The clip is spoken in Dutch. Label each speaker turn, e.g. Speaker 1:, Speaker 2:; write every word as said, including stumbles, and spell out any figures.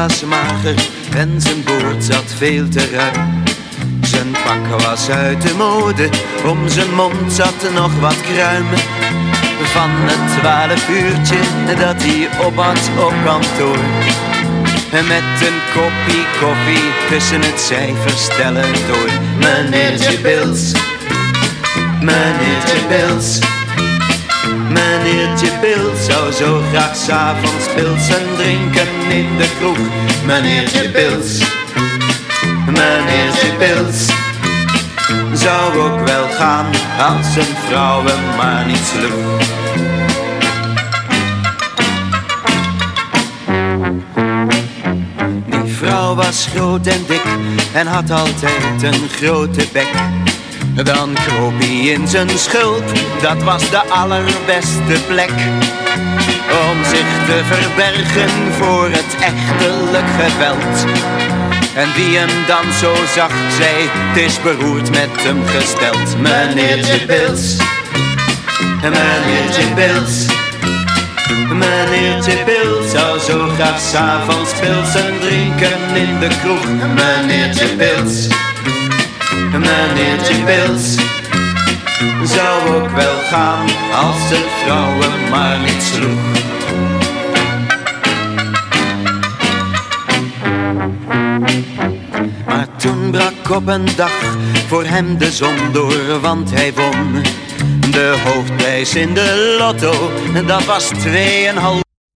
Speaker 1: was mager en zijn boord zat veel te ruim. Zijn pak was uit de mode, om zijn mond zat nog wat kruim. Van het twaalf uurtje dat hij op had op kantoor. Met een kopje koffie tussen het cijferstellen door. Meneertje Pils, meneertje Pils. Meneertje Pils zou zo graag 's avonds pilsen drinken in de kroeg. Meneertje Pils, meneertje Pils. Zou ook wel gaan als zijn vrouw hem maar niet sloeg. Die vrouw was groot en dik en had altijd een grote bek. Dan kroop hij in zijn schulp, dat was de allerbeste plek. Om zich te verbergen voor het echtelijk geweld. En wie hem dan zo zag, zei, het is beroerd met hem gesteld. Meneertje Pils, meneertje Pils. Meneertje Pils zou zo graag 's avonds pilsen drinken in de kroeg. Meneertje Pils, meneertje Pils. Zou ook wel gaan als zijn vrouw hem maar niet sloeg. Maar toen brak op een dag voor hem de zon door, want hij won de hoofdprijs in de lotto. Dat was tweeënhalf